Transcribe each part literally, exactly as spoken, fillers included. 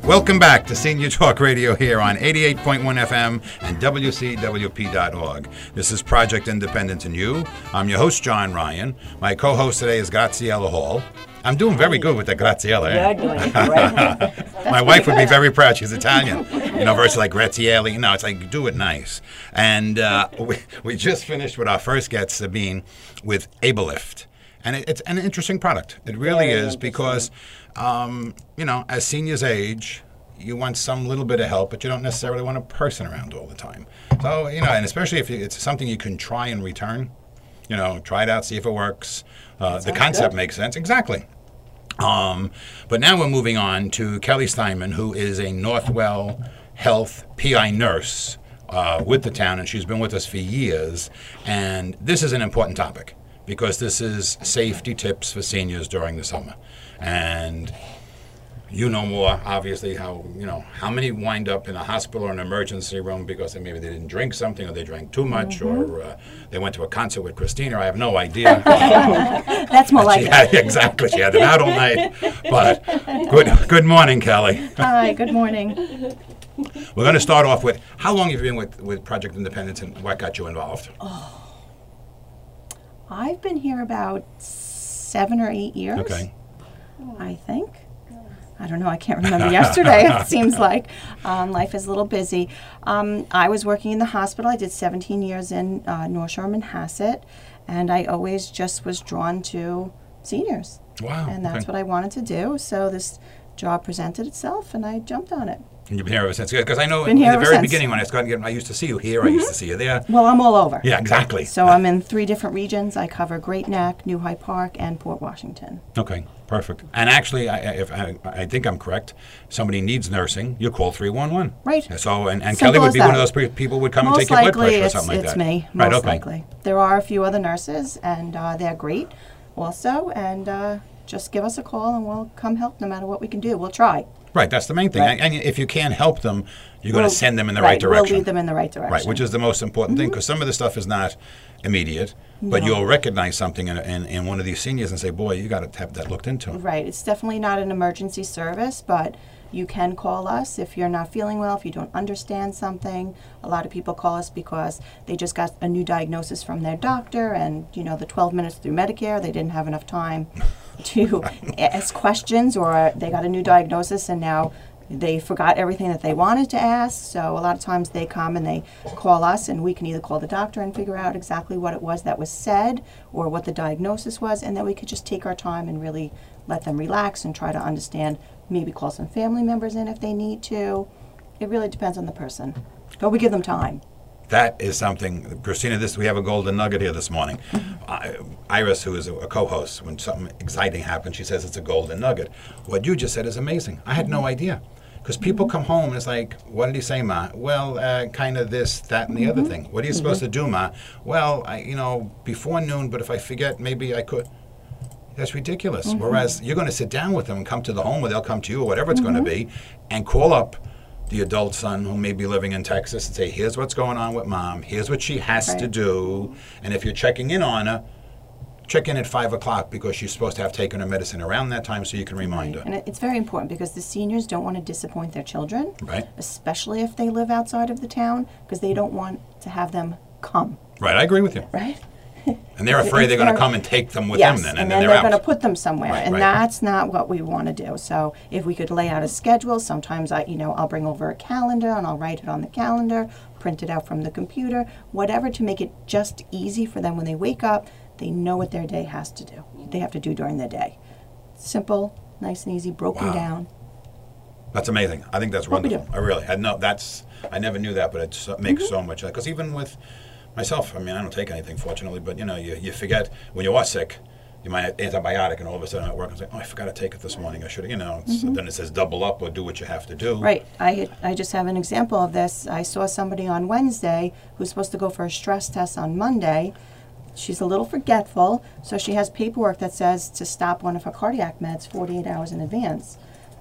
Welcome back to Senior Talk Radio here on eighty-eight point one F M and W C W P dot org. This is Project Independence and You. I'm your host, John Ryan. My co-host today is Graziella Hall. I'm doing very good with the Graziella. You're doing great. My wife would be very proud. She's Italian. You know, versus like Grazielli. No, it's like, do it nice. And uh, we, we just finished with our first guest, Sabine, with Abelift. And it, it's an interesting product. It really very is because, um, you know, as seniors age, you want some little bit of help, but you don't necessarily want a person around all the time. So, you know, and especially if it's something you can try and return, you know, try it out, see if it works. Uh, the concept good. makes sense. Exactly. Um, but now we're moving on to Kelly Steinman, who is a Northwell Health P I nurse uh, with the town, and she's been with us for years. And this is an important topic because this is safety tips for seniors during the summer. And you know more, obviously, how, you know, how many wind up in a hospital or an emergency room because they, maybe they didn't drink something or they drank too much mm-hmm. or uh, they went to a concert with Christina. I have no idea. That's more like it. Exactly. She had it out all night. But good good morning, Kelly. Hi, good morning. We're going to start off with, how long have you been with, with Project Independence and what got you involved? Oh, I've been here about seven or eight years. Okay. I think. I don't know. I can't remember yesterday, it seems like. Um, life is a little busy. Um, I was working in the hospital. I did seventeen years in uh, North Shore Manhasset, and I always just was drawn to seniors. Wow. And that's okay. what I wanted to do. So this job presented itself, and I jumped on it. And you've been here ever since? Because I know been in the very since. beginning when I started, I used to see you here, mm-hmm. I used to see you there. Well, I'm all over. Yeah, exactly. So I'm in three different regions. I cover Great Neck, New Hyde Park, and Port Washington. Okay, perfect. And actually, I, if I, I think I'm correct, somebody needs nursing, you call three one one. Right. So, and, and Simple Kelly would be that. one of those pe- people who would come Most and take your blood likely pressure or it's, something like it's that. me. Right, Most okay. likely. There are a few other nurses, and uh, they're great also, and uh, just give us a call, and we'll come help no matter what we can do. We'll try. Right, that's the main thing. Right. And if you can't help them, you're going We'll- to send them in the right, right direction. We'll lead them in the right direction. Right, which is the most important thing, because some of the stuff is not immediate, but No. you'll recognize something in, in, in one of these seniors and say, boy, you got to have that looked into. Right. It's definitely not an emergency service, but you can call us if you're not feeling well, if you don't understand something. A lot of people call us because they just got a new diagnosis from their doctor, and, you know, the twelve minutes through Medicare, they didn't have enough time to ask questions, or they got a new diagnosis and now they forgot everything that they wanted to ask. So a lot of times they come and they call us, and we can either call the doctor and figure out exactly what it was that was said or what the diagnosis was, and then we could just take our time and really let them relax and try to understand, maybe call some family members in if they need to. It really depends on the person, but we give them time. That is something, Christina, this we have a golden nugget here this morning. I, Iris, who is a, a co-host, when something exciting happens, she says it's a golden nugget. What you just said is amazing. I had no idea. Because people come home and it's like, what did he say, Ma? Well, uh, kind of this, that, and the mm-hmm. other thing. What are you mm-hmm. supposed to do, Ma? Well, I, you know, before noon, but if I forget, maybe I could. That's ridiculous. Mm-hmm. Whereas you're going to sit down with them and come to the home, or they'll come to you, or whatever it's mm-hmm. going to be, and call up the adult son who may be living in Texas and say, here's what's going on with Mom. Here's what she has right. to do. And if you're checking in on her, check in at five o'clock because she's supposed to have taken her medicine around that time so you can remind right. her. And it's very important because the seniors don't want to disappoint their children, right? Especially if they live outside of the town, because they don't want to have them come. Right, I agree with you. Right? And they're afraid they're going to come and take them with yes, them then, and, and then then they're, they're out. going to put them somewhere, right, and right. that's not what we want to do. So if we could lay out a schedule, sometimes I, you know, I'll bring over a calendar and I'll write it on the calendar, print it out from the computer, whatever to make it just easy for them when they wake up. They know what their day has to do. They have to do during their day. Simple, nice and easy, broken wow. down. That's amazing. I think that's what wonderful. I really, I know that's. I never knew that, but it so, makes mm-hmm. so much. Because even with myself, I mean, I don't take anything, fortunately, but you know, you, you forget when you are sick. You might have antibiotic, and all of a sudden at work, I was like, oh, I forgot to take it this morning. I should, you know. Mm-hmm. So then it says double up or do what you have to do. Right. I I just have an example of this. I saw somebody on Wednesday who's supposed to go for a stress test on Monday. She's a little forgetful, so she has paperwork that says to stop one of her cardiac meds forty-eight hours in advance.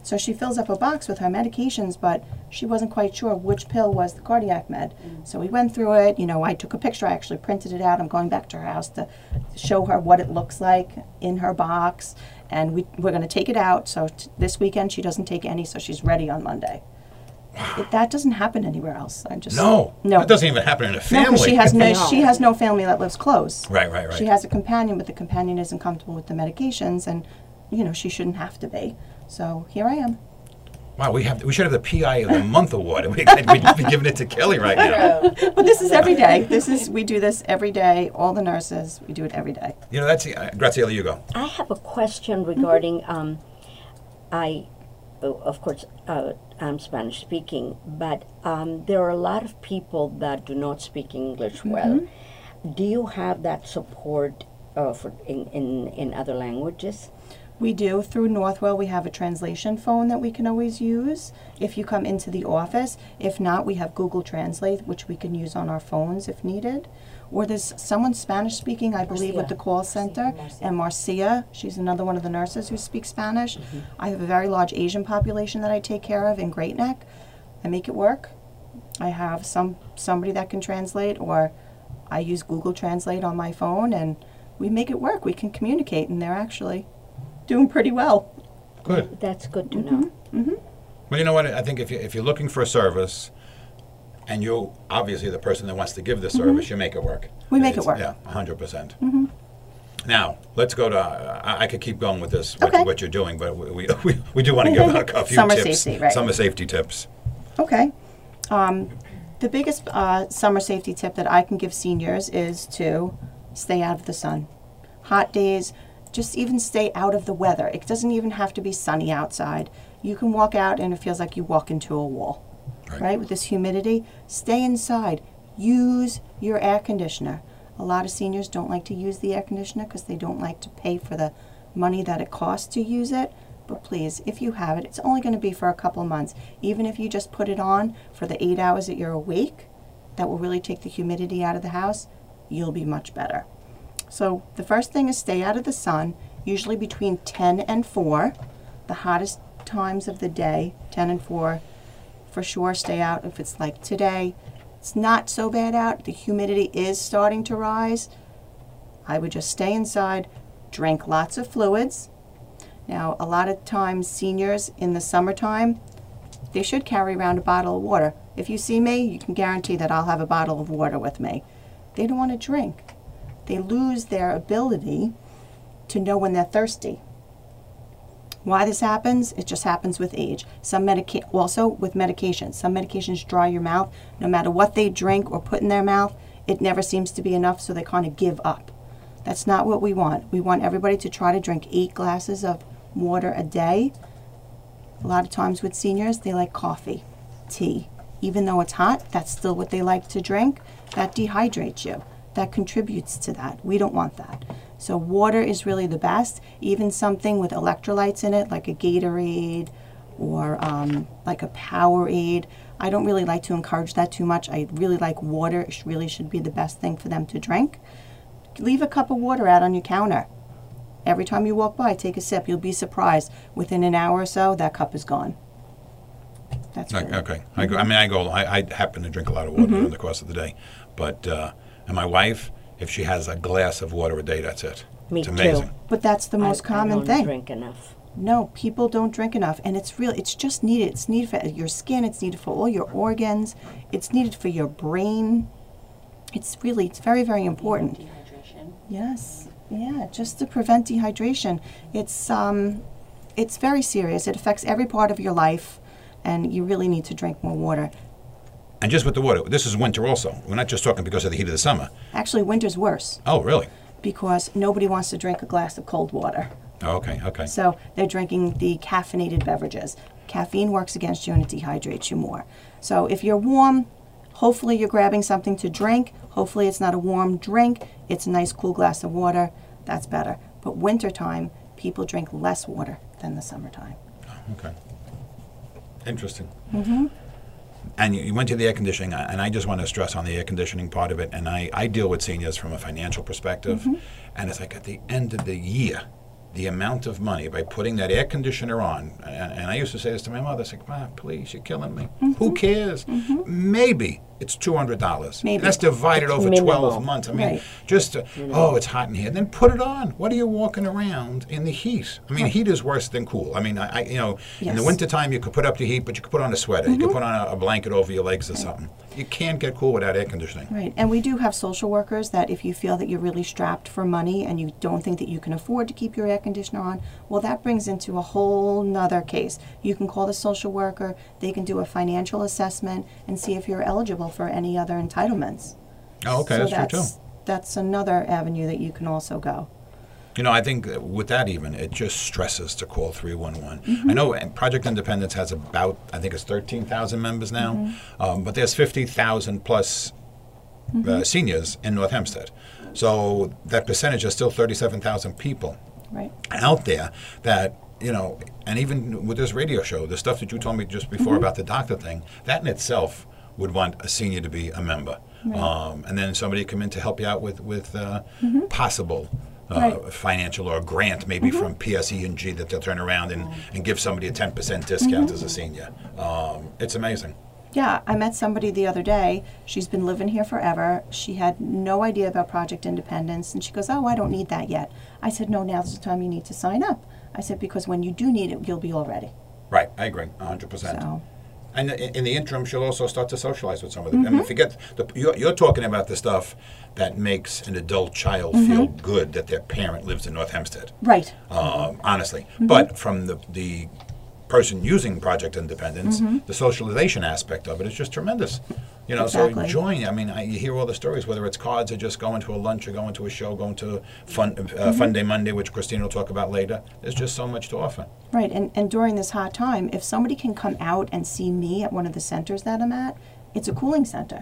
So she fills up a box with her medications, but she wasn't quite sure which pill was the cardiac med. So we went through it. You know, I took a picture. I actually printed it out. I'm going back to her house to show her what it looks like in her box. And we, we're going to take it out. So t- this weekend she doesn't take any, so she's ready on Monday. It, that doesn't happen anywhere else. I just No, no. that doesn't even happen in a No, family. because she has no, No. she has no family that lives close. Right, right, right. She has a companion, but the companion isn't comfortable with the medications, and you know she shouldn't have to be. So here I am. Wow, we have we should have the P I of the Month award. We, we'd be giving it to Kelly right now. But this is every day. This is we do this every day. All the nurses, we do it every day. You know, that's uh, Graziella, you go. I have a question regarding, um, I, oh, of course, uh, I'm Spanish speaking, but um, there are a lot of people that do not speak English well. Do you have that support uh, for in, in, in other languages? We do. Through Northwell, we have a translation phone that we can always use if you come into the office. If not, we have Google Translate, which we can use on our phones if needed. Or there's someone Spanish speaking, I believe, with the call center. And Marcia, she's another one of the nurses who speaks Spanish. I have a very large Asian population that I take care of in Great Neck. I make it work. I have some somebody that can translate, or I use Google Translate on my phone, and we make it work. We can communicate, and they're actually doing pretty well. Good. That's good to know. Well, you know what? I think if, you, if you're looking for a service, and you're obviously the person that wants to give the service, you make it work. We make it It's- work. Yeah, one hundred percent. Now, let's go to, uh, I, I could keep going with this, what, Okay. what you're doing, but we, we, we, we do want to give a, a few Summer tips. safety, right. Summer safety tips. Okay. Um, the biggest uh, summer safety tip that I can give seniors is to stay out of the sun. Hot days, just even stay out of the weather. It doesn't even have to be sunny outside. You can walk out and it feels like you walk into a wall, Right. right? With this humidity, stay inside. Use your air conditioner. A lot of seniors don't like to use the air conditioner because they don't like to pay for the money that it costs to use it. But please, if you have it, it's only going to be for a couple of months. Even if you just put it on for the eight hours that you're awake, that will really take the humidity out of the house, you'll be much better. So the first thing is stay out of the sun, usually between ten and four, the hottest times of the day, ten and four. For sure, stay out. If it's like today, it's not so bad out, the humidity is starting to rise, I would just stay inside, drink lots of fluids. Now, a lot of times seniors in the summertime, they should carry around a bottle of water. If you see me, you can guarantee that I'll have a bottle of water with me. They don't want to drink. They lose their ability to know when they're thirsty. Why this happens? It just happens with age. Some medica- also with medications. Some medications dry your mouth. No matter what they drink or put in their mouth, it never seems to be enough, so they kind of give up. That's not what we want. We want everybody to try to drink eight glasses of water a day. A lot of times with seniors, they like coffee, tea. Even though it's hot, that's still what they like to drink. That dehydrates you. That contributes to that. We don't want that. So water is really the best. Even something with electrolytes in it, like a Gatorade or um, like a Powerade. I don't really like to encourage that too much. I really like water. It really should be the best thing for them to drink. Leave a cup of water out on your counter. Every time you walk by, take a sip. You'll be surprised. Within an hour or so, that cup is gone. That's Like, really, okay. I, go, I mean, I go. I, I happen to drink a lot of water during the course of the day, but uh, and my wife, if she has a glass of water a day, that's it. Me it's too. amazing. But that's the most I, common I don't thing. drink enough. No, people don't drink enough, and it's real. It's just needed. It's needed for your skin. It's needed for all your organs. It's needed for your brain. It's really, it's very, very important. Dehydration. Yes, yeah, just to prevent dehydration. It's um, it's very serious. It affects every part of your life, and you really need to drink more water. And just with the water, this is winter also. We're not just talking because of the heat of the summer. Actually, winter's worse Oh, really? because nobody wants to drink a glass of cold water. Oh, okay, okay. So they're drinking the caffeinated beverages. Caffeine works against you and it dehydrates you more. So if you're warm, hopefully you're grabbing something to drink. Hopefully it's not a warm drink. It's a nice cool glass of water. That's better. But wintertime, people drink less water than the summertime. Okay. Interesting. Mm-hmm. And you, you went to the air conditioning, and I just want to stress on the air conditioning part of it. And I, I deal with seniors from a financial perspective, Mm-hmm. and it's like at the end of the year, the amount of money by putting that air conditioner on, and, and I used to say this to my mother, I said, "Ma, please, you're killing me. Mm-hmm. Who cares? Maybe it's two hundred dollars. Maybe. That's divided over minimal. twelve months. I mean, Right. just, uh, oh, it's hot in here. Then put it on. What are you walking around in the heat? I mean, heat is worse than cool. I mean, I, I you know, in the Yes. wintertime, you could put up the heat, but you could put on a sweater. You could put on a, a blanket over your legs or something. You can't get cool without air conditioning. Right, and we do have social workers that if you feel that you're really strapped for money and you don't think that you can afford to keep your air conditioner on, well, that brings into a whole nother case. You can call the social worker, they can do a financial assessment and see if you're eligible for any other entitlements. Oh, okay, So that's, true, too. That's another avenue that you can also go. You know, I think that with that even, it just stresses to call three one one. Mm-hmm. I know uh, Project Independence has about, I think it's thirteen thousand members now, Mm-hmm. um, but there's fifty thousand plus uh, seniors in North Hempstead. So that percentage is still thirty-seven thousand people Right. out there that, you know, and even with this radio show, the stuff that you told me just before Mm-hmm. about the doctor thing, that in itself would want a senior to be a member. Um, and then somebody come in to help you out with, with uh, possible uh, Mm-hmm. Right. Mm-hmm. financial or grant maybe from P S E and G that they'll turn around and, and give somebody a ten percent discount Mm-hmm. as a senior. Um, it's amazing. Yeah, I met somebody the other day. She's been living here forever. She had no idea about Project Independence, and she goes, "Oh, I don't need that yet." I said, "No, now's the time you need to sign up." I said, "Because when you do need it, you'll be all ready." Right, I agree, one hundred percent. So, And i- in the interim, she'll also start to socialize with some of Mm-hmm. them. I mean, forget, the, you're, you're talking about the stuff that makes an adult child Mm-hmm. feel good that their parent lives in North Hempstead, right. um, honestly. Mm-hmm. But from the, the person using Project Independence, Mm-hmm. the socialization aspect of it is just tremendous. You know, Exactly. so join. I mean, I, you hear all the stories, whether it's cards or just going to a lunch or going to a show, going to Fun, uh, Mm-hmm. Fun Day Monday, which Christine will talk about later. There's just so much to offer. Right, and, and during this hot time, if somebody can come out and see me at one of the centers that I'm at, it's a cooling center.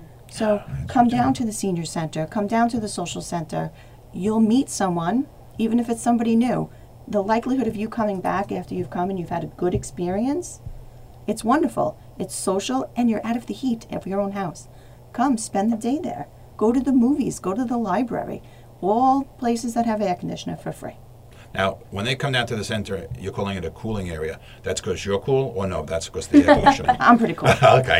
So come down to the senior center, come down to the social center. You'll meet someone, even if it's somebody new. The likelihood of you coming back after you've come and you've had a good experience, it's wonderful. It's social, and you're out of the heat of your own house. Come, spend the day there. Go to the movies, go to the library. All places that have air conditioner for free. Now, when they come down to the center, you're calling it a cooling area. That's because you're cool, or no? That's because the air conditioning. I'm pretty cool. Okay.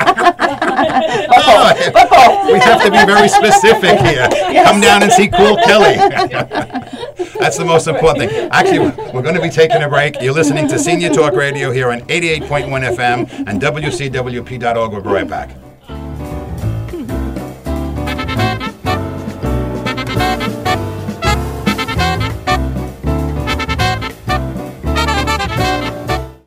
Oh, we have to be very specific here. Come down and see Cool Kelly. That's the most important thing. Actually, we're going to be taking a break. You're listening to Senior Talk Radio here on eighty-eight point one F M and W C W P dot org. We'll be right back.